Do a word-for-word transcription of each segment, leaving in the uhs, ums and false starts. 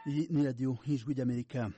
Iyi ni radiyo y'ijwi ry'Amerika.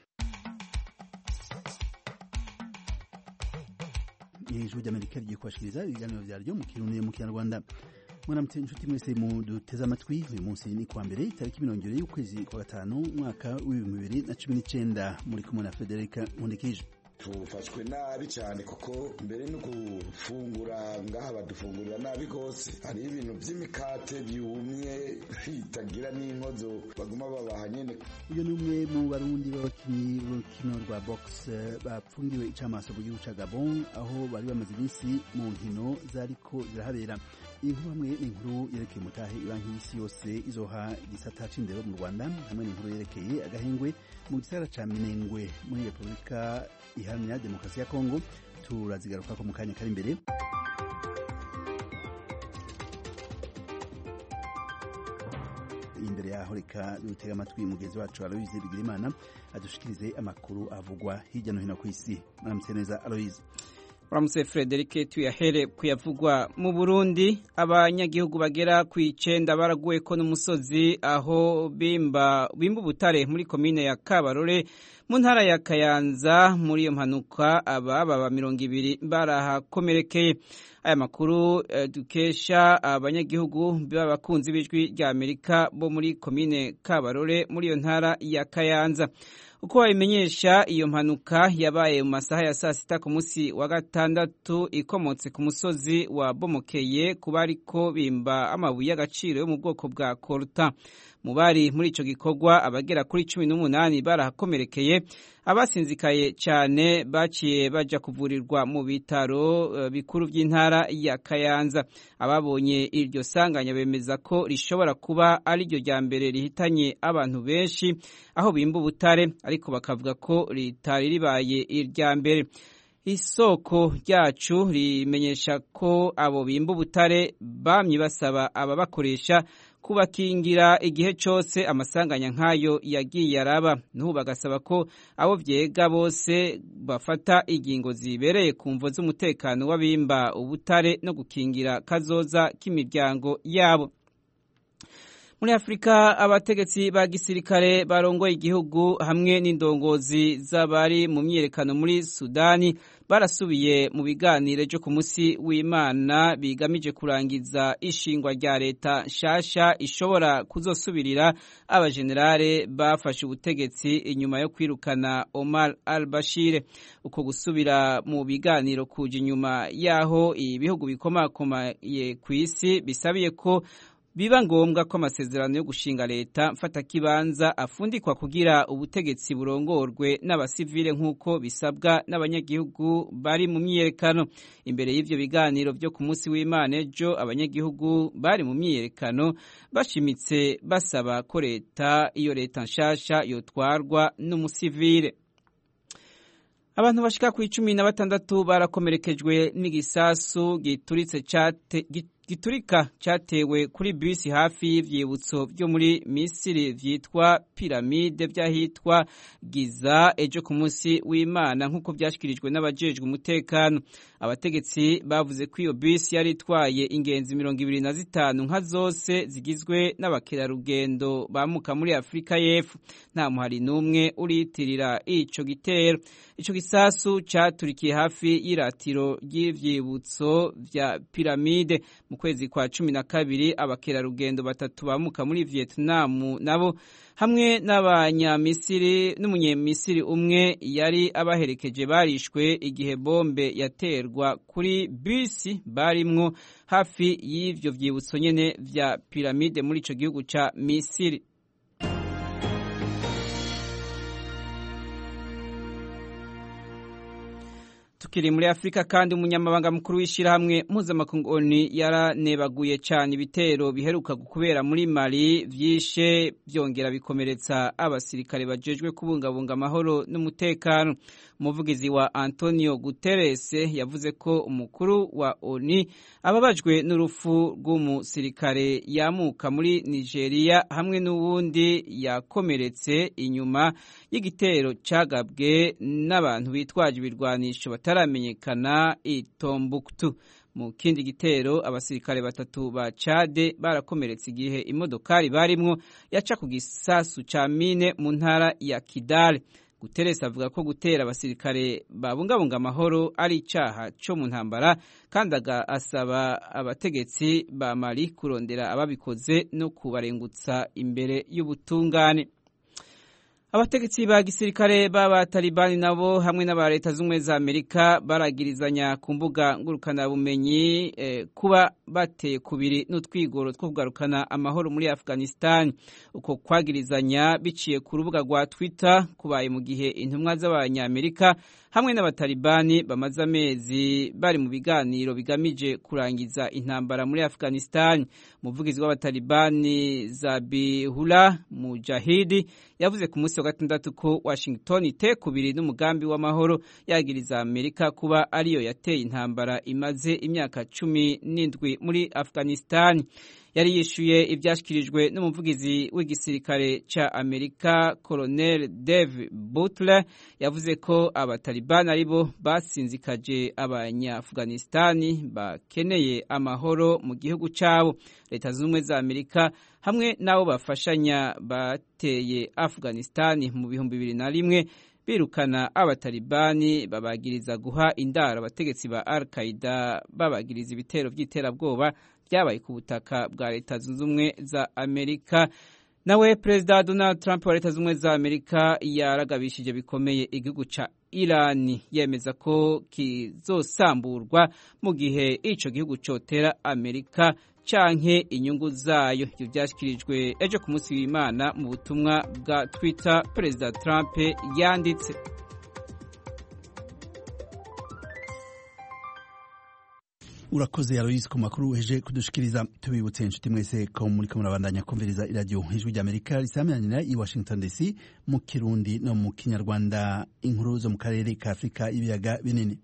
Ijwi ry'Amerika rigiye kubashikiriza ibiganiro vyaryo mu Kirundi mu Kinyarwanda. Mwaramutse inshuti mwese mu duteze amatwi. Uyu munsi ni kuwa mbere itariki mirongo ibiri y'ukwezi kwa gatanu umwaka w'ibihumbi bibiri na cumi n'icenda. Muri kumwe na Federica Nkundikije. Tufashwe nabi cyane kuko mbere no gufungura ngaha badufungurira nabi gose. Hari ibintu by'imikate byumye bitagira n'inkozo baguma babaha nyene. Uyu ni umwe mu barundi b'abakinyi b'urukino rwa box bapfungiwe icamaso mu gihugu ca Gabon, aho bari bamaze iminsi mu nkino zariko zirahabera. Inkuru hamwe n'inkuru yerekeye mutahe ibanki y'isi yose izoha igisata c'indero mu Rwanda, hamwe n'inkuru yerekeye agahengwe mu gisagara ca Minembwe muri Repubulika Iharanira Demokarasi ya Kongo, turazigaruka ko mu kanya kari imbere. Imbere yaho reka dutega amatwi mugenzi wacu Aloise Bigirimana adushikirize amakuru avugwa hirya no hino ku isi. Mwaramutse neza Aloise. Ramuse Frederic tuyahere kuyavugwa mu Burundi. Abanyagihugu bagera ku icenda baraguye ko n'umusozi aho bimba bimba ubutare muri komine ya Kabarore mu ntara ya Kayanza. Muri iyo mpanuka ababa ba mirongo ibiri barahakomerekeye. Aya makuru eh, dukesha abanyagihugu b'abakunzi b'ijwi rya Amerika bo muri komine Kabarore muri iyo ntara ya Kayanza. Uko babimenyesha, iyo mpanuka yabaye mu masaha ya saa sita ku munsi wa gatandatu ikomotse ku musozi wa bomokeye kuba ariko bimba amabuye y'agaciro yo mu bwoko bwa Coltan. Mu bari muri ico gikorwa abagera kuri cumi n'umunani barahakomerekeye. Abasinzikaye cyane baciye baja kuvurirwa mu bitaro uh, bikuru by'intara ya Kayanza. Ababonye iryo sanganya bemeza ko rishobora kuba ari ryo rya mbere rihitanye abantu benshi aho bimba ubutare, ariko bakavuga ko ritari ribaye irya mbere. Isoko ryacu rimenyesha ko abo bimba ubutare bamye basaba ababakoresha kubakingira igihe cyose amasanganya nk'ayo yagiye araba. N'ubu bagasaba ko abo vyega bose bafata ingingo zibereye ku mvo z'umutekano w'abimba ubutare no gukingira kazoza k'imiryango yabo. Muri Afrika, abategetsi ba gisirikare barongoye igihugu hamwe n'indongozi z'abari mu myiyerekano muri Sudani barasubiye mu biganiro byo ku munsi w'Imana bigamije kurangiza ishingwa rya leta nshasha ishobora kuzosubirira abajenerale bafashe ubutegetsi inyuma yo kwirukana Omar al-Bashir. Uko gusubira mu biganiro kuje inyuma yaho ibihugu bikomakomaye ku isi bisabiye ko biba ngombwa ko amasezerano yo gushinga leta mfata kibanza afundikwa kugira ubutegetsi burongorwe n'abasivile nk'uko bisabwa n'abanyagihugu bari mu myiyerekano. Imbere y'ivyo biganiro byo ku munsi w'Imana ejo, abanyagihugu bari mu myiyerekano bashimitse basaba ko leta iyo leta nshasha yotwarwa n'umusivile. Abantu bashika ku icumi na batandatu barakomerekejwe n'igisasu gituritse cate giturika cyatewe kuri bisi hafi y'ivyibutso byo muri Misiri vyitwa piramide vyahitwa Giza ejo ku munsi w'Imana nk'uko byashikirijwe n'abajejwe umutekano. Abategetsi bavuze ko iyo bisi yari itwaye ingenzi mirongo ibiri na zitanu nka zose zigizwe n'abakerarugendo bamuka muri Afrika y'Epfo. Nta muhari n'umwe uriyitirira ico gitero. Ico gisasu caturikiye hafi y'iratiro ry'ivyibutso vya piramide. Mu kwezi kwa cumi na kabiri abakerarugendo batatu bamuka muri Vietnam nabo hamwe n'abanyamisiri n'umunyamisiri umwe yari abaherekeje barishwe igihe bombe yaterwa kuri bisi barimwo hafi y'ivyo vyibutso nyene vya piramide muri ico gihugu ca Misiri. Tukiri muri Afrika kandi, umunyamabanga mukuru w'ishirahamwe mpuzamakungu O N U yaranebaguye cyane ibitero biheruka kubera muri Mali vyishe vyongera bikomeretsa abasirikare bajejwe kubungabunga amahoro n'umutekano. Umuvugizi wa Antonio Guterres yavuze ko umukuru wa O N U ababajwe n'urupfu rw'umusirikare yamuka muri Nigeria hamwe n'uwundi yakomeretse inyuma y'igitero cagabwe n'abantu bitwaje ibirwanisho bataramenyekana i Tombuktu. mu kindi gitero abasirikare batatu ba Chad barakomeretse igihe imodokari barimwo yaca ku gisasu ca mine mu ntara ya Kidal. Guterres avuga ko gutera abasirikare babungabunga amahoro ari icaha co mu ntambara kandi asaba abategetsi ba Mali kurondera ababikoze no kubarengutsa imbere y'ubutungane. Abategetsi ba gisirikare b'abatalibani nabo hamwe n'aba leta z'umwe za Amerika baragirizanya ku mbuga ngurukana bumenyi eh, kuba bateye kubiri n'utwigoro two kugarukana amahoro muri Afghanistan. Uko kwagirizanya biciye ku rubuga rwa Twitter kubaye mu gihe intumwa z'abanyamerika hamwe n'abatalibani bamaze amezi bari mu biganiro bigamije kurangiza intambara muri Afghanistan. Umuvugizi w'abatalibani Zabihullah Mujahidi yavuze ku munsi wa gatandatu ko Washington itekubiri n'umugambi w'amahoro yagiriza Amerika kuba ariyo yateye intambara imaze imyaka cumi n'indwi muri Afghanistan. Yari yishuye ibyashyikirijwe n'umuvugizi w'igisirikare ca Amerika Colonel Dave Butler yavuze ko abatalibani aribo basinzikaje abanya-Afghanistani bakeneye amahoro mu gihugu cabo. Leta z'ubumwe za Amerika hamwe n'abo bafashanya bateye Afghanistani mu bihumbi bibiri na rimwe birukana abatalibani babagiriza guha indaro abategetsi ba Al-Qaeda babagiriza ibitero by'iterabwoba byabaye ku butaka bwa Leta zunze ubumwe za Amerika. Nawe Perezida Donald Trump wa Leta zunze ubumwe za Amerika yaragabishije bikomeye igihugu ca Iran, yemeza ko kizosamburwa mu gihe ico gihugu cotera Amerika canke inyungu zayo. Ivyo byashyikirijwe ejo ku munsi w'Imana mu butumwa bwa Twitter Perezida Trump yanditse. Urakoze Aloise ku makuru uheje kudushikiriza. Tubibutse inshuti mwese ko muri ko murabandanya kumviriza iradio Ijwi ry'Amerika risamanira i Washington D C mu Kirundi no mu Kinyarwanda. Inkuru zo mu karere ka Afrika ibiyaga binini.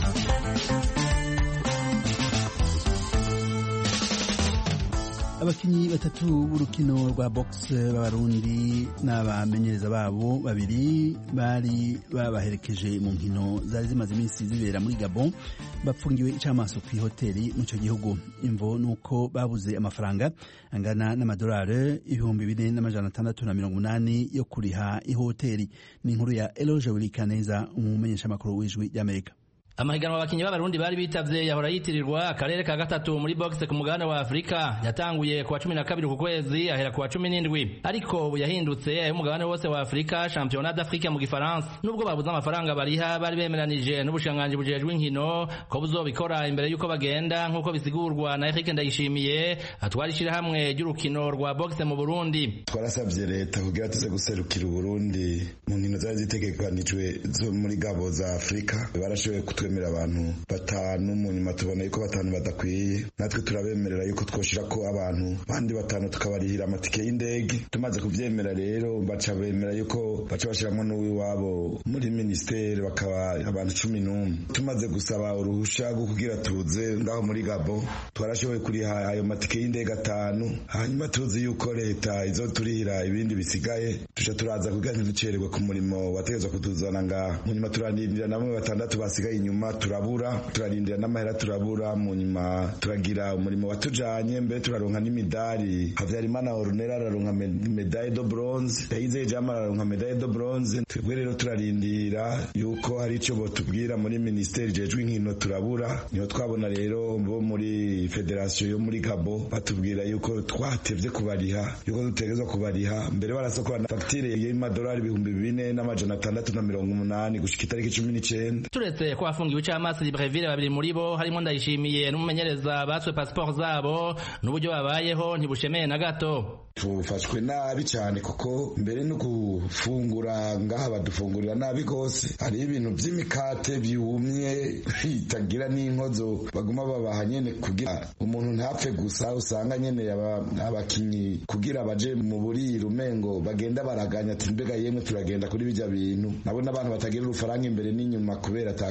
Abakinyi batatu b'urukino rwa box b'abarundi n'abamenyereza babo babiri bari babaherekeje mu nkino zari zimaze iminsi zibera muri Gabon bapfungiwe icamaso ku hoteli mu cyo gihugu. Imvo nuko babuze amafaranga angana n'amadolari ibihumbi bine n'amajana atandatu na mirongo umunani yo kuriha ihoteli. Ni inkuru ya Eloge Wilikaneza, umumenyesha makuru w'Ijwi ry'Amerika. Amahiganwa abakinyi b'abarundi bari bitavye yahora yitirirwa akarere ka gatatu muri boxe ku mugabane wa Afrika yatanguye ku wa cumi na kabiri ku kwezi ahera ku wa cumi n'indwi, ariko ubu yahindutse ayo mugabane wose wa Afrika Championnat d'Afrique mu Gifaransa. Nubwo babuze amafaranga bariha bari bemeranije n'ubushanganji bujejwe inkino ko buzobikora imbere yuko bagenda nk'uko bisigurwa na Eric Ndayishimiye atwarishira hamwe ry'urukino rwa boxe mu Burundi. Twarasabye leta kugira tuze guserukira Burundi mu nkino zari zitegekanijwe zo muri Gabo za Afrika. Barashoboye twemera abantu batanu, mu nyuma tubona yuko batanu badakwiye, natwe turabemerera yuko twoshira ko abantu bandi batanu tukabarihira amatike y'indege. Tumaze kuvyemera rero baca bemera yuko baca bashiramwo n'uwiwabo muri ministeri bakaba abantu cumi n'umwe. Tumaze gusaba uruhusha rwo kugira tuze ngaho muri Gabo twarashoboye kuriha ayo matike y'indege atanu, hanyuma tuzi yuko leta izoturihira ibindi bisigaye. Tuca turaza kugira ntiducererwe ku murimo wategezwa kutuzana ngaho. Mu nyuma turarindira namwe batandatu basigaye inyuma turabura, turarindira n'amahera turabura. Mu nyuma turagira umurimo watujanye, mbere turaronka n'imidari. Havyarimana Ornella araronka medaille de bronze, Yayize Jama araronka medaille de bronze. Twebwe rero turarindira yuko hari ico botubwira muri ministeri jejwe inkino, turabura. Niho twabona rero bo muri federation yo muri Gabo batubwira yuko twatevye kubariha, yuko dutegezwa kubariha. Mbere barasokora na facture y'amadolari ibihumbi bine n'amajana atandatu na mirongo umunani gushika itariki cumi n'icenda. Turetse ko afungiwe icamasi Libreville babiri muri bo harimo Ndayishimiye n'umumenyereza baswe passport zabo n'uburyo babayeho ntibushemeye na gato. Tufashwe nabi cyane kuko mbere no gufungura ngaha badufungurira nabi gose. Hari ibintu by'imikate byumye bitagira n'inkozo baguma babaha nyene kugira umuntu ntapfe gusa. Usanga nyene abakinyi kugira baje mu buriro umengo bagenda baraganya ati mbega yemwe turagenda kuri bijya bintu. Nabo n'abantu batagira urufaranga imbere n'inyuma kubera atakamba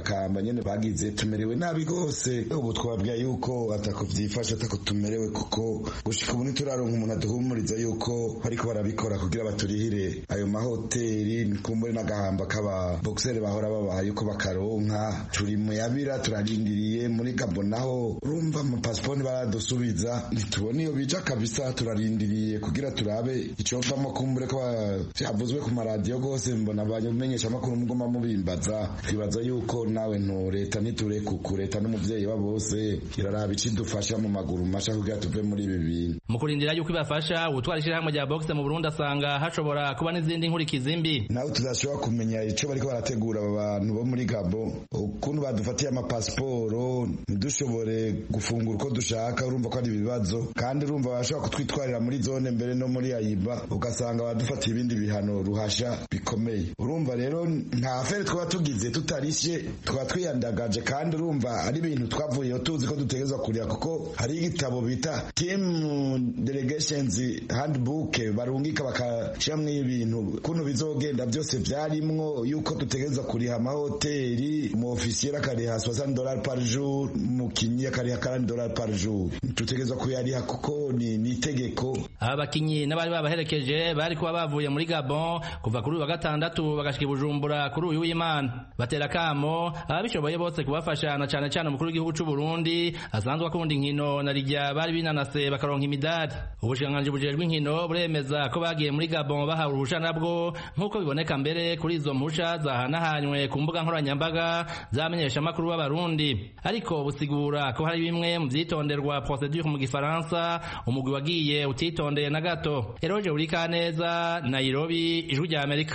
ntambara nyene bagize tumerewe nabi gose ubu twabwiye yuko atako vyifasha atako tumerewe kuko gushika ubu ntituraronka umuntu aduhumuriza yuko bariko barabikora kugira baturihire ayo mahoteli nikumbure n'agahamba k'aba boxer bahora babaha yuko bakaronka turi mu yabira turarindiriye muri Gabon naho urumva mu passport baradusubiza ntitubona iyo bija kabisa turarindiriye kugira turabe icovamo kumbure ko vyavuzwe ku maradiyo gose mbona abamenyesha makuru mugoma mubimbaza twibaza yuko nawe no leta niturekuku leta n'umuvyeyi wa bose iraraba icidufasha mu maguru masha kugira tuve muri ibi bintu mu kurindira yuko ibafasha ubutwara ishirahamwe rya boxe mu Burundi asanga hashobora kuba n'izindi nkurikizi mbi nawe tuzashobora kumenya ico bariko barategura abantu bo muri Gabon ukuntu badufatiye amapasiporo ntidushobore gufungura uko dushaka urumva ko ari ibibazo kandi urumva bashobora kutwitwarira muri zone mbere no muri ayiba ugasanga badufatiye ibindi bihano ruhasha bikomeye urumva rero nta afere twaba tugize tutarishe twaba twiyandagaje kandi urumva ari ibintu twavuyeho tuzi ko dutegerezwa kurira kuko hari igitabo bita team delegations handbook barungika bakashiramwo ibintu kuntu bizogenda byose vyarimwo yuko dutegerezwa kuriha amahoteli mu ofisier akariha soixante dollars par jour mu kinyi akariha quarante dollars par jour tutegerezwa kuyariha kuko ni nitegeko abakinyi n'abari babaherekeje bari kuba bavuye muri Gabon kuva kuri wa gatandatu bagashika Bujumbura kuri uyu w'Imana batera kamo ababishoboye bose kubafashana cyane cyane umukuru w'igihugu cy'u Burundi asanzwe akunda inkino na rijya bari binanase bakaronka imidari ubushikiranganji bujejwe inkino buremeza ko bagiye muri Gabon bahawe uruhusha nabwo nk'uko biboneka mbere kuri izo mpusha zahanahanywe ku mbuga nkoranyambaga zamenyesha amakuru b'abarundi ariko busigura ko hari bimwe mu vyitonderwa procedure mu gifaransa umugwi wagiye utitondeye na gato Eroje Urikaneza Nairobi ijwi rya Amerika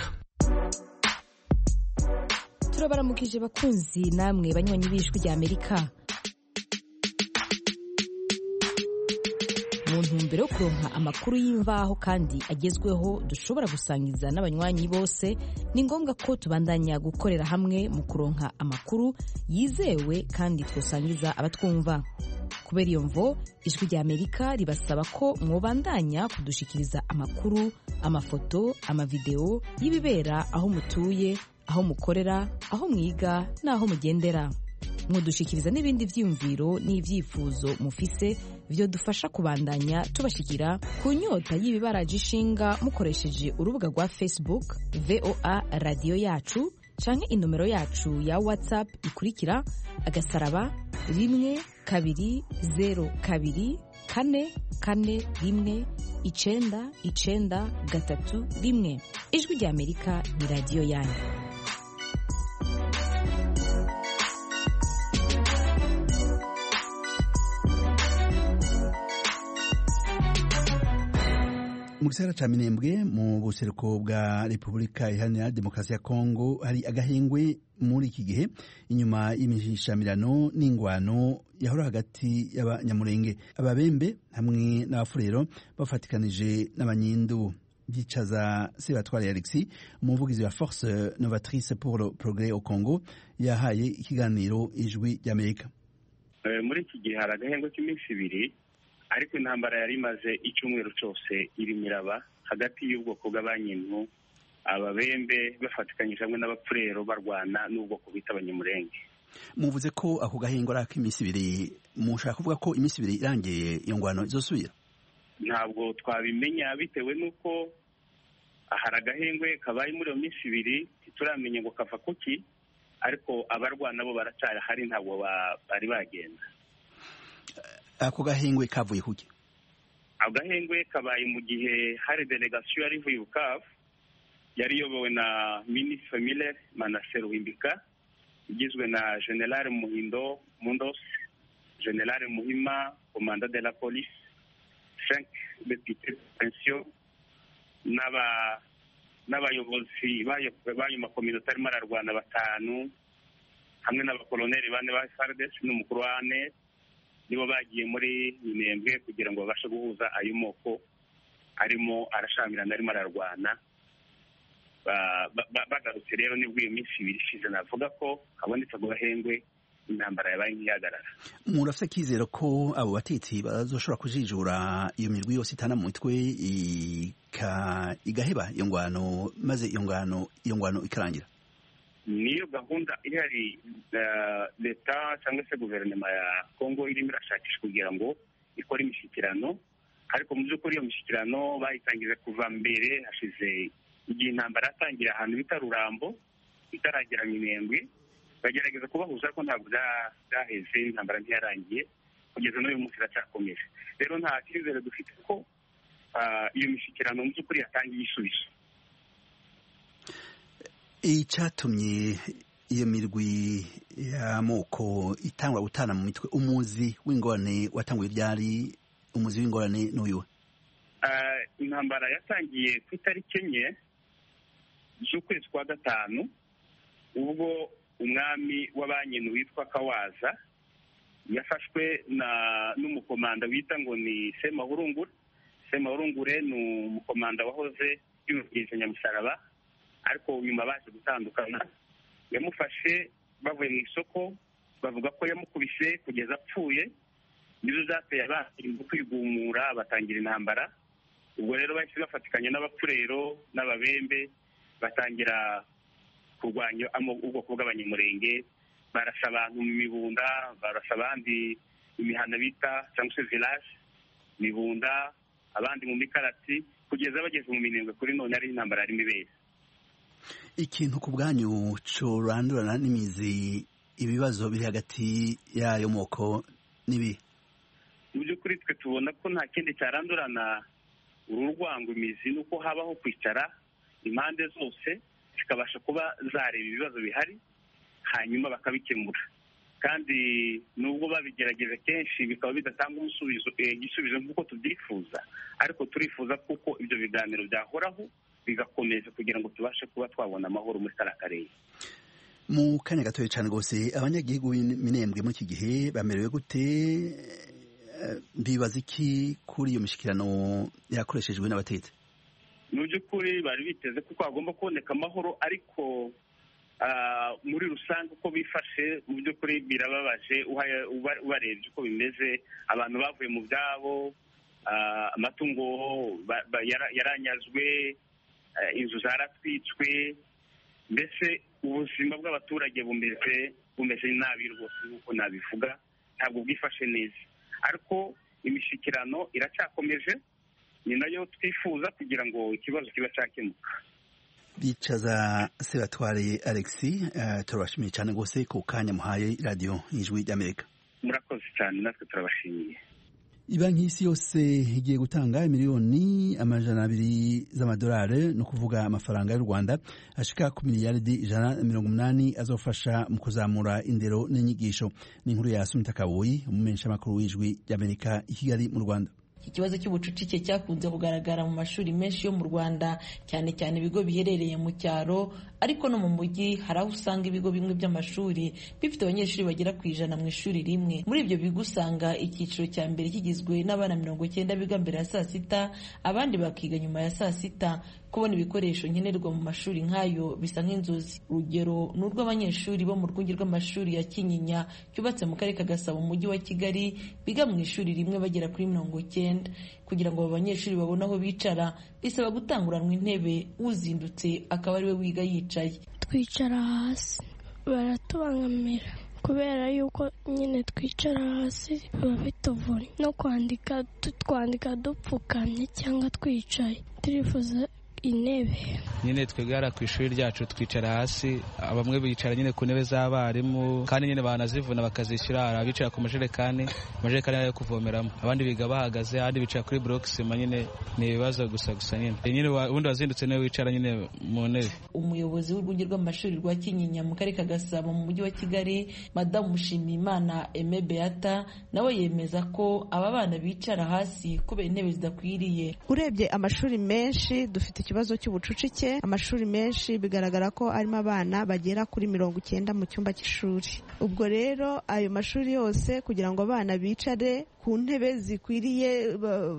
turabaramukije bakunzi namwe banywanyi b'ijwi rya Amerika mu ntumbero yo kuronka amakuru y'imvaho kandi agezweho dushobora gusangiza n'abanywanyi bose ni ngombwa ko tubandanya gukorera hamwe mu kuronka amakuru yizewe kandi twosangiza abatwumva kubera iyo mvo ijwi rya Amerika ribasaba ko mwobandanya kudushikiriza amakuru amafoto amavideo y'ibibera aho mutuye aho mukorera aho mwiga n'aho mugendera mwodushikiriza n'ibindi vyiyumviro n'ivyifuzo mufise vyo dufasha kubandanya tubashikira ku nyota y'ibibaraje ishinga mukoresheje urubuga rwa Facebook V O A radio yacu canke inomero yacu ya WhatsApp ikurikira agasaraba rimwe kabiri zero kabiri kane kane rimwe icenda icenda gatatu rimwe ijwi rya Amerika ni radio yanyu. mu gisagara ca Minembwe mu buseruko bwa Repubulika Iharanira Demokarasi ya Kongo hari agahengwe muri iki gihe inyuma y'imishamirano n'ingwano yahora hagati y'abanyamurenge ababembe hamwe n'abafurero bafatikanije n'abanyindu Gicaza Sebatware Alexis umuvugizi wa Force Novatrice pour le Progrès au Congo yahaye ikiganiro ijwi ry'Amerika. E, muri iki gihe hari agahengwe k'iminsi ibiri ariko intambara yari imaze icyumweru cyose irimo iraba hagati y'ubwoko bw'abanyintu ababembe bafatikanyije hamwe n'abapfurero barwana n'ubwoko bita abanyamurenge. Muvuze ko ako gahengo ari ak'iminsi ibiri mushaka kuvuga ko iminsi ibiri irangiye iyo ngwano izosubira? Ntabwo twabimenya bitewe n'uko hari agahengwe kabaye muri iyo minsi ibiri ntituramenya ngo kava kuki ariko abarwana bo baracyari hari ntabwo bari bagenda. Ako gahengwe kavuye kuki? Ako gahengwe kabaye mu gihe hari delegation yari ivuye Bukavu yari iyobowe na Ministre Miller Manase Ruhimbika igizwe na General Muhindo Mundos, General Muhima Commandant de la Police, cinq députés de pension n'aba n'abayobozi bayo makominote arimo ararwana batanu hamwe n'abakoloneli bane ba F A R D C n'umukuru wa A N E nibo bagiye muri Minembwe kugira ngo babashe guhuza ayo moko arimo arashamirana arimo ararwana bagarutse rero nibwo iyo minsi ibiri ishize navuga ko habonetse agahengwe intambara yabaye nk'ihagarara. Murafise kizero ko abo batetsi bazoshobora kujijura iyo mirwi yose itana mu mitwe igaheba iyo ngwano maze iyo ngwano iyo ngwano ikarangira? niyo gahunda ihari leta cyangwa se guverinoma ya Kongo irimo irashakisha kugira ngo ikore imishyikirano, ariko mu by'ukuri iyo mishyikirano bayitangije kuva mbere hashize igihe intambara yatangira ahantu bita Rurambo itaragera Minembwe, bagerageza kubahuza ariko ntabwo byaheze, intambara ntiyarangiye kugeza n'uyu munsi iracyakomeje. Rero nta cyizere dufite ko iyo mishyikirano mu by'ukuri yatangiye igisubizo. Icyatumye iyo mirwi y'amoko itangwa gutana mu mitwe, umuzi w'ingorane watanguye ryari? Umuzi w'ingorane n'uyu? Intambara yatangiye ku itariki enye z'ukwezi kwa gatanu, ubwo umwami w'abanyenu witwa Kawaza yafashwe n'umukomanda wita ngo ni Semahurungure. Semahurungure ni umukomanda wahoze yumvise Nyamusaraba, ariko nyuma baje gutandukana. Yamufashe bavuye mu isoko, bavuga ko yamukubise kugeza apfuye, nizo zateye abantu kwigumura batangira intambara. Ubwo rero bahise bafatikanya n'abapfurero n'ababembe batangira kurwanya ubwoko bw'abanyamurenge, barasha abantu mu Mibunda, barasha abandi imihana bita cyangwa se village Mibunda, abandi mu Mikarati, kugeza bageze mu Minembwe. Kuri none ari intambara ari mibere. Ikintu ku bwanyu corandurana n'imizi ibibazo biri hagati y'ayo moko nibi? Mu by'ukuri twe tubona ko nta kindi cyarandurana uru rwango imizi, nuko habaho kwicara impande zose zikabasha kuba zareba ibibazo bihari hanyuma bakabikemura, kandi nubwo babigerageje kenshi bikaba bidatanga umusubizo igisubizo nk'uko tubyifuza, ariko turifuza kuko ibyo biganiro byahoraho bigakomeza kugira ngo tubashe kuba twabona amahoro muri kariya karere. Mu kanya gatoya cyane rwose, abanyagihugu Minembwe muri iki gihe bamerewe gute? Bibaza iki kuri iyo mishyikirano yakoreshejwe n'abatetsi? Mu by'ukuri bari biteze ko hagomba kuboneka amahoro, ariko muri rusange uko bifashe mu by'ukuri birababaje ubarebye uko bimeze. Abantu bavuye mu byabo, amatungo yaranyazwe, inzu zaratwitswe, mbese ubuzima bw'abaturage bumeze bumeze nabi rwose nk'uko nabivuga, ntabwo bwifashe neza. Ariko imishyikirano iracyakomeje, ni nayo twifuza kugira ngo ikibazo kiba cyakemuka. Bicaza Sebatware Alexis, uh, turabashimiye cyane rwose ku kanya muhaye radio Ijwi ry'Amerika. Murakoze cyane, natwe turabashimiye. Ibanki y'isi yose igiye gutanga miliyoni amajana abiri z'amadolari, no kuvuga amafaranga y'u Rwanda ashika ku miliyaridi ijana na mirongo umunani azofasha mu kuzamura indero n'inyigisho. Ni inkuru ya Sumita Kaboyi, umumenyeshamakuru w'Ijwi ry'Amerika i Kigali mu Rwanda. Ikibazo cy'ubucucike cyakunze kugaragara mu mashuri menshi yo mu Rwanda, cyane cyane ibigo biherereye mu cyaro, ariko no mu mujyi hari aho usanga ibigo bimwe by'amashuri bifite abanyeshuri bagera ku ijana mu ishuri rimwe. Muri ibyo bigo usanga icyiciro cya mbere kigizwe n'abana mirongo icyenda biga mbere ya saa sita, abandi bakiga nyuma ya saa sita. Kubona ibikoresho nkenerwa mu mashuri nk'ayo bisa nk'inzozi. Urugero ni urw'abanyeshuri bo mu rwunge rw'amashuri ya Kinyinya cyubatse mu karere ka Gasabo mu mujyi wa Kigali, biga mu ishuri rimwe bagera kuri mirongo icyenda. Kugira ngo abo banyeshuri babone aho bicara bisaba gutanguranwa intebe, uzindutse akaba ari we wiga yicaye. Twicara hasi baratubangamira kubera yuko nyine twicara hasi biba bituvuna, no kwandika twandika dupfukamye cyangwa twicaye. Turifuza intebe. Nyine twegara ku ishuri ryacu twicara hasi, bamwe bicara nyine ku ntebe z'abarimu, kandi nyine banazivuna bakazishyura. Hari abicara ku majerekani, amajerekani yo kuvomeramo, abandi biga bahagaze, abandi bicara kuri block sima. Nyine ni ibibazo gusa gusa nyine nyine ubundi wazindutse nawe wicara nyine mu ntebe. Umuyobozi w'urwunge rw'amashuri rwa Kinyinya mu karere ka Gasabo mu mujyi wa Kigali, Madamu Mushimiyimana Aime Beata, nawe yemeza ko aba bana bicara hasi kubera intebe zidakwiriye. Urebye amashuri menshi dufite ikibazo cy'ubucucike. Amashuri menshi bigaragara ko arimo abana bagera kuri mirongo icyenda mu cyumba cy'ishuri. Ubwo rero ayo mashuri yose kugira ngo abana bicare ku ntebe zikwiriye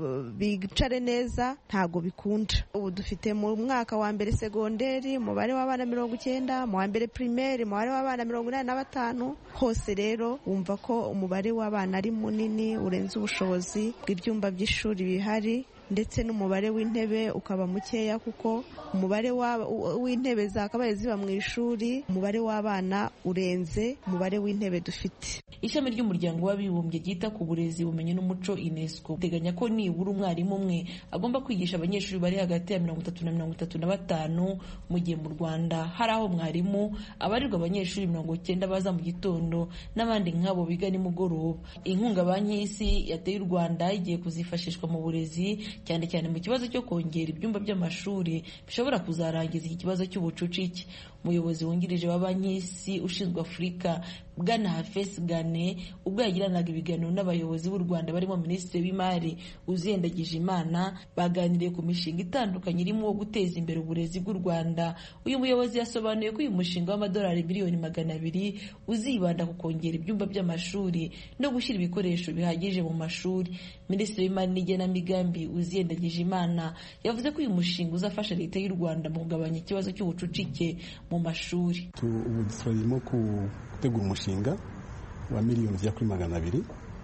bicare neza ntago bikunda. Ubu dufite mu mwaka wa mbere segonderi umubare w'abana mirongo icyenda, mu wa mbere primaire umubare w'abana mirongo inani na batanu. Hose rero wumva ko umubare w'abana ari munini urenze ubushobozi bw'ibyumba by'ishuri bihari. ndetse n'umubare w'intebe ukaba mukeya kuko umubare w'intebe zakabaye ziba mu ishuri umubare w'abana urenze umubare w'intebe dufite. Ishami ry'umuryango w'abibumbye ryita ku burezi bumenyi n'umuco UNESCO uteganya ko nibura umwarimu umwe agomba kwigisha abanyeshuri bari hagati ya mirongo itatu na mirongo itatu na batanu mu gihe mu Rwanda hari aho mwarimu abarirwa abanyeshuri mirongo icyenda baza mu gitondo n'abandi nk'abo biga nimugoroba. Inkunga banki y'isi yateye u Rwanda igiye kuzifashishwa mu burezi cyane cyane mu kibazo cyo kongera ibyumba by'amashuri bishobora kuzarangiza iki kibazo cy'ubucucike. Umuyobozi wungirije wa banki y'isi ushinzwe Afurika Bwana Hafez Gane ubwo yagiranaga ibiganiro n'abayobozi b'u Rwanda barimo Minisitiri w'Imari Uziyendagije Imana baganiriye ku mishinga itandukanye irimo guteza imbere uburezi bw'u Rwanda. Uyu muyobozi yasobanuye ko uyu mushinga w'amadolari miliyoni magana abiri uzibanda ku kongera ibyumba by'amashuri no gushyira ibikoresho bihagije mu mashuri. Minisitiri w'Imari n'Igenamigambi Uziyendagije Imana yavuze ko uyu mushinga uzafasha leta y'u Rwanda mu kugabanya ikibazo cy'ubucucike mu mashuri. Ubu turimo gutegura umushinga wa miliyoni zigera kuri magana abiri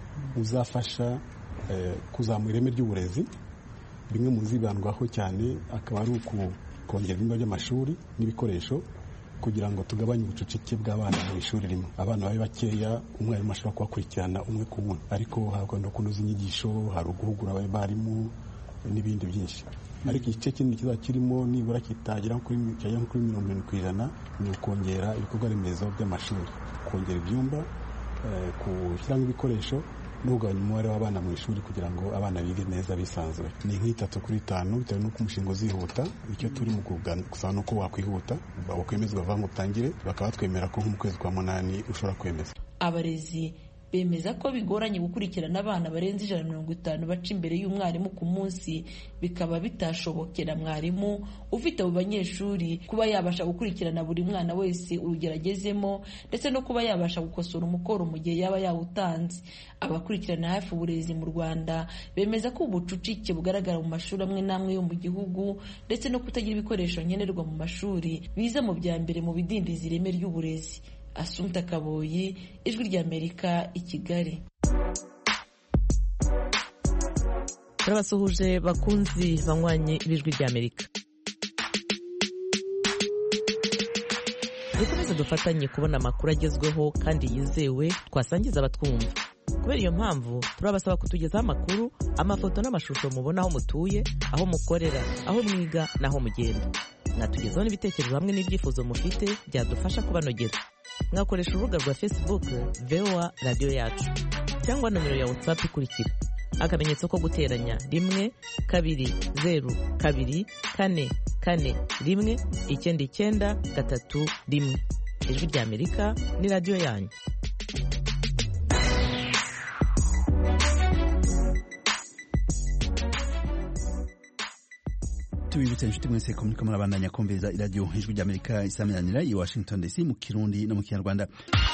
uzafasha kuzamura ireme ry'uburezi. Bimwe mu zibandwaho cyane akaba ari ukongera ibyumba by'amashuri n'ibikoresho kugira ngo tugabanye ubucucike bw'abana mu ishuri rimwe. Abana babe bakeya, umwarimu ashobora kubakurikirana umwe ku wundi, ariko hakunda kunoza inyigisho, hari uguhugura abarimu n'ibindi byinshi. Ariko igice kinini kizaba kirimo nibura kitagera kuri mirongo irindwi ku ijana ni ukongera ibikorwa remezo by'amashuri, kongera ibyumba, gushyiramo ibikoresho no kugabanya umubare w'abana mu ishuri kugira ngo abana bige neza bisanzuye. Ni nk'itatu kuri itanu bitewe n'uko umushinga uzihuta. Icyo turi mu gusaba ni uko wakwihuta, wakwemezwa vuba ngo utangire, bakaba batwemera ko nko mu kwezi kwa munani ushobora kwemeza. Abarezi bemeza ko bigoranye gukurikirana abana barenze ijana na mirongo itanu baca imbere y'umwarimu ku munsi, bikaba bitashobokera mwarimu ufite abo banyeshuri kuba yabasha gukurikirana buri mwana wese urugero agezemo ndetse no kuba yabasha gukosora umukoro mu gihe yaba yawutanze. Abakurikirana hafi uburezi mu Rwanda bemeza ko ubucucike bugaragara mu mashuri amwe n'amwe yo mu gihugu ndetse no kutagira ibikoresho nkenerwa mu mashuri biza mu bya mbere mu bidindiza ireme ry'uburezi. Asumta Kaboyi, Ijwi ry'Amerika, i Kigali. Turabasuhuje bakunzi banywanye b'Ijwi ry'Amerika. Dukomeze dufatanye kubona amakuru agezweho kandi yizewe twasangiza abatwumva. Kubera iyo mpamvu turabasaba kutugezaho amakuru, amafoto n'amashusho mubona aho mutuye, aho mukorera, aho mwiga n'aho mugenda. Mwatugezaho n'ibitekerezo hamwe n'ibyifuzo mufite byadufasha kubanogera. Mwakoresha urubuga rwa Facebook V O A Radio Yacu cyangwa nomero ya WhatsApp ikurikira: akamenyetso ko guteranya rimwe kabiri zeru kabiri kane kane rimwe icyenda icyenda gatatu rimwe. Ijwi ry'Amerika ni radio yanyu. Tubibutse inshuti mwese ko muriko murabandanya kumviriza iradiyo Ijwi ry'Amerika isaminanira i Washington D C mu Kirundi no mu Kinyarwanda.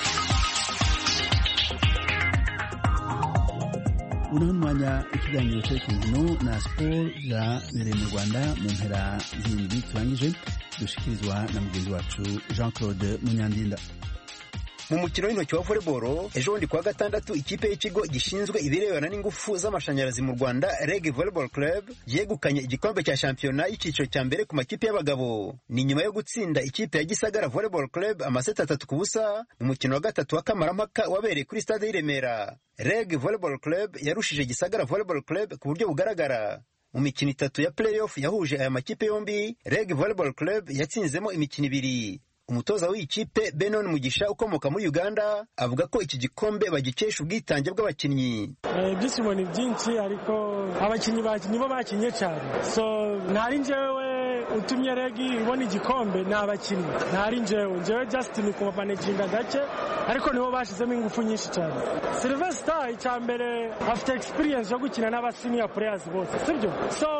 Uno mwanya ikiganiro cy'inkino na sport zabereye mu Rwanda mu mpera z'indwi turangije, dushikirizwa na mugenzi wacu Jean Claude Munyandinda. Mu mukino w'intoki wa volleyball ejo bundi kuwa gatandatu ikipe y'ikigo gishinzwe ibirebana n'ingufu z'amashanyarazi mu Rwanda Reg Volleyball Club yegukanye igikombe cya shampiyona y'icyiciro cya mbere ku makipe y'abagabo. Ni nyuma yo gutsinda ikipe ya Gisagara Volleyball Club amaseti atatu ku busa mu mukino wa gatatu wa kamarampaka wabereye kuri stade y'i Remera. Reg Volleyball Club yarushije Gisagara Volleyball Club ku buryo bugaragara. Mu mikino itatu ya playoff yahuje aya makipe yombi, Reg Volleyball Club yatsinzemo imikino ibiri. Umutoza w'iyi kipe Benon Mugisha ukomoka muri Uganda avuga ko iki gikombe bagikesha ubwitange bw'abakinnyi. Ibyishimo ni byinshi ariko abakinnyi bakinnyi bo bakinnye cyane, so ntari njyewe utumye Regi ibona igikombe, ni abakinnyi, ntari njyewe njyewe Justin ku managinga gake ariko nibo bashizemo ingufu nyinshi cyane. Sylvester icya mbere afite experience yo gukina n'aba senior players bose, sibyo? So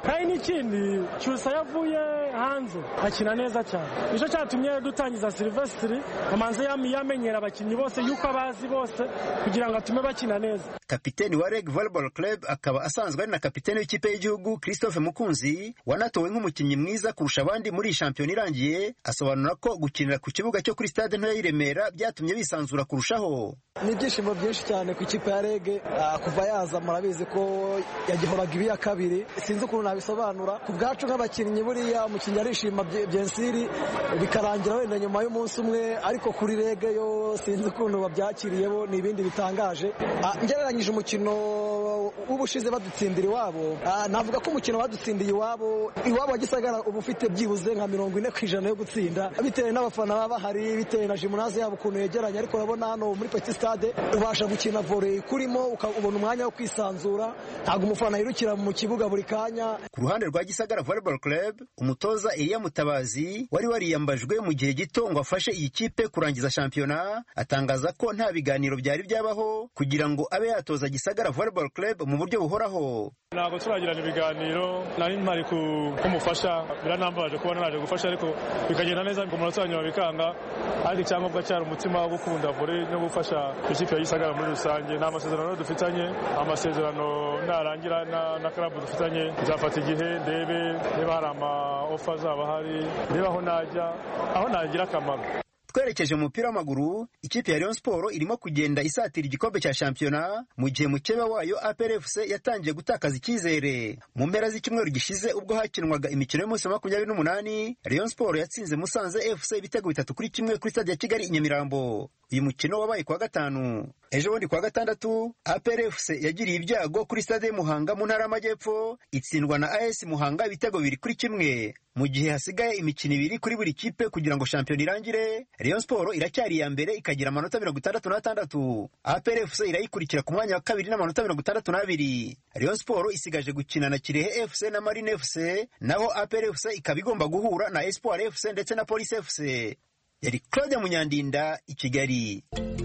kandi n'ikindi cyusa yavuye hanze akina neza cyane nicyo cyatumye dutangiza Silvestri amanze yamenyera abakinnyi bose yuko abazi bose kugira ngo atume bakina neza. Kapiteni wa Reg Volleyball Club akaba asanzwe ari na kapiteni w'ikipe y'igihugu Christophe Mukunzi wanatowe nk'umukinnyi mwiza kurusha abandi muri shampiyona irangiye, asobanura ko gukinira ku kibuga cyo kuri stade ntoya y'Iremera byatumye bisanzura kurushaho. Ni ibyishimo byinshi cyane ku ikipe ya Reg kuva yaza, murabizi ko yagihoraga ibi ya kabiri, sinzi ukuntu nabisobanura. Ku bwacu nk'abakinnyi buriya umukinnyi arishima byensiri bikarangira wenda nyuma y'umunsi umwe, ariko kuri Reg yo sinzi ukuntu babyakiriyeho, ni ibindi bitangaje. Ngereranyije umukino w'ubushize badutsindira iwabo, navuga ko umukino badutsindiye iwabo iwabo wa Gisagara uba ufite byibuze nka mirongo ine ku ijana yo gutsinda, bitewe n'abafana baba bahari, bitewe na gymnase yabo ukuntu yegeranye. Ariko urabona hano muri Petit Stade ubasha gukina volley kurimo ukabona umwanya wo kwisanzura, ntabwo umufana yirukira mu kibuga buri kanya. Ku ruhande rwa Gisagara Volleyball Club, umutoza Elia Mutabazi wari wariyambajwe mu gihe gito ngo afashe iyi kipe kurangiza shampiyona, atangaza ko nta biganiro byari byabaho kugira ngo abe yatoza Gisagara Volleyball Club mu buryo buhoraho. Ntabwo turagirana ibiganiro, nari mpari kumufasha, biranambaje kubona naje gufasha, ariko bikagenda neza ngo umunota wanyuma bikanga, ariko icyangombwa cyari umutima wo gukunda volley no gufasha ikipe ya Gisagara muri rusange. Nta masezerano dufitanye, amasezerano narangira na, na club dufitanye, nzafata igihe ndebe niba hari ama offer zaba hari, niba aho najya aho nagira akamaro. Twerekeje mu mupira w'amaguru, ikipe ya Rayon Sport irimo kugenda isatira igikombe cya shampiyona mu gihe mukeba wayo A P R F C yatangiye gutakaza icyizere. Mu mpera z'icyumweru gishize ubwo hakinwaga imikino y'umunsi wa makumyabiri n'umunani, Rayon Sport yatsinze Musanze F C ibitego bitatu kuri kimwe kuri stade ya Kigali i Nyamirambo. Uyu mukino wabaye kuwa gatanu. Ejo bundi kuwa gatandatu, A P R F C yagiriye ibyago kuri stade Muhanga mu ntara y'Amajyepfo, itsindwa na A S Muhanga ibitego bibiri kuri kimwe. Mu gihe hasigaye imikino ibiri kuri buri kipe kugira ngo shampiyona irangire, Rayon Sport iracyari ya mbere ikagira amanota mirongo itandatu n'atandatu. A P R F C irayikurikira ku mwanya wa kabiri n'amanota mirongo itandatu n'abiri. Rayon Sport isigaje gukina na Kirehe F C na Marine F C, naho A P R F C ikaba igomba guhura na Espoir F C ndetse na Police F C. Yari Claude Munyandinda i Kigali.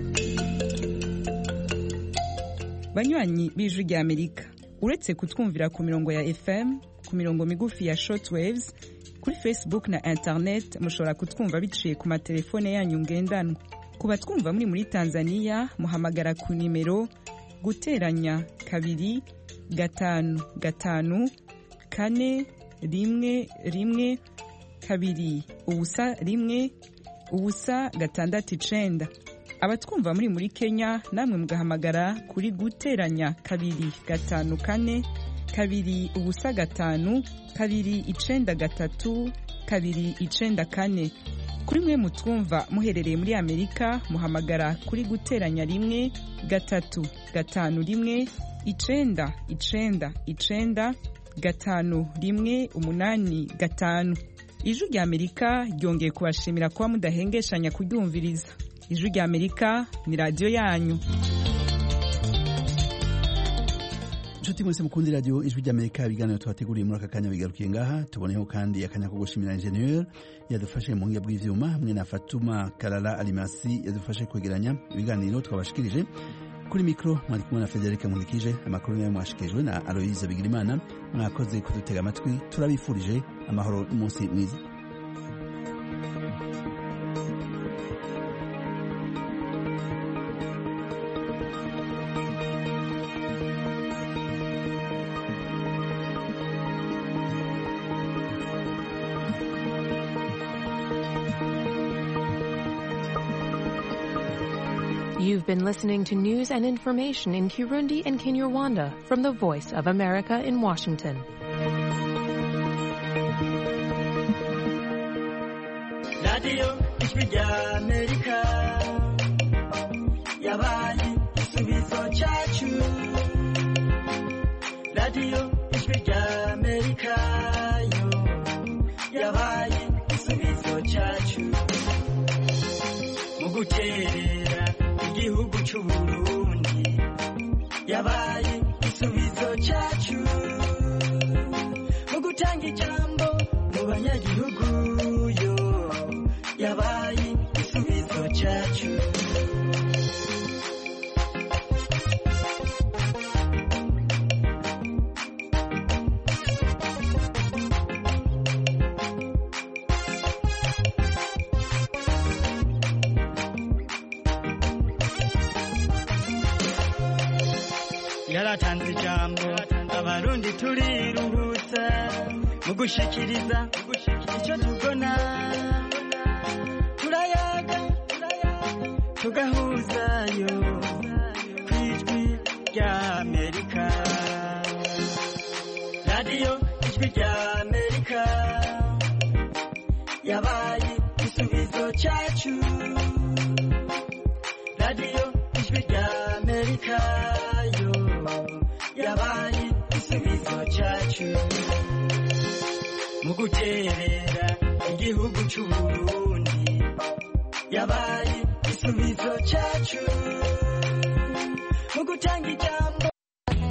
Banywanyi b'Ijwi rya Amerika, uretse kutwumvira ku mirongo ya F M, ku mirongo migufi ya shortwaves, kuri Facebook na internet mushobora kutwumva biciye ku matelefone yanyu ngendanwa. Ku batwumva muri muri Tanzania, muhamagara ku nimero guteranya kabiri gatanu gatanu kane rimwe rimwe kabiri ubusa rimwe ubusa gatandatu icenda. Abatwumva muri muri Kenya namwe mugahamagara kuri guteranya kabiri gatanu kane kabiri ubusa gatanu kabiri icenda gatatu kabiri icenda kane. Kuri mwe mutwumva muherereye muri Amerika, muhamagara kuri guteranya rimwe gatatu gatanu rimwe icenda icenda icenda gatanu rimwe umunani gatanu. Ijwi rya Amerika ryongeye kubashimira kuba mudahengeshanya kuryumviriza. Ijwi rya Amerika ni radio yanyu. Nshuti mwese mukundi radio Ijwi rya Amerika, ibiganiro twateguriye muri aka kanya bigarukiye ngaha. Tuboneho kandi akanya ko gushimira ingenieur yadufashe mu ngiya bw'ivyuma hamwe na Fatuma Kalala Alimasi yadufashe kwegeranya ibiganiro twabashikirije. Kuri mikro mwari kumwe na Federica Munikije, amakuru yayo mwashikijwe na Aloise Bigirimana. Mwakoze kudutega amatwi, turabifurije amahoro n'umunsi mwiza. You've been listening to news and information in Kirundi and Kinyarwanda from the Voice of America in Washington. Radio Ijwi rya Amerika yabaye igisubizo cyacu. Radio Ijwi rya Amerika yo yabaye igisubizo cyacu. Mu guterera igihugu cy'u Burundi yabaye igisubizo cyacu. Mu gutanga ijambo mu banyagihugu yo yabaye igisubizo cyacu. yaratanze ijambo abarundi turiruhutsa mu gushikiriza icyo tubona turayaga tugahuzayo ku ijwi rya amerika radiyo ijwi rya amerika yabaye igisubizo cyacu radiyo ijwi rya amerika yo yabaye igisubizo cyacu mu guterera igihugu cy'uburundi yabaye igisubizo cyacu mu gutanga